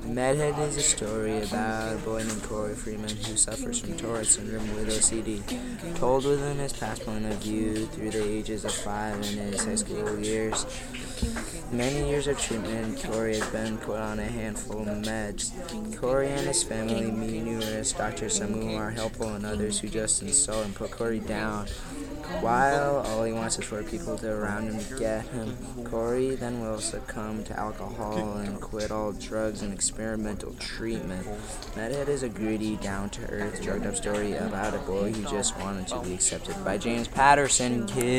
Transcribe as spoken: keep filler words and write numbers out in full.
Medhead is a story about a boy named Corey Freeman who suffers from Tourette syndrome with O C D. Told within his past point of view through the ages of five and his high school years. Many years of treatment, Corey has been put on a handful of meds. Corey and his family meet numerous doctors, some who are helpful and others who just insult and put Corey down. While all he wants is for people to around him to get him, Corey then will succumb to alcohol and quit all drugs and experimental treatment. Medhead is a gritty, down-to-earth, drugged-up story about a boy who just wanted to be accepted by James Patterson, kid.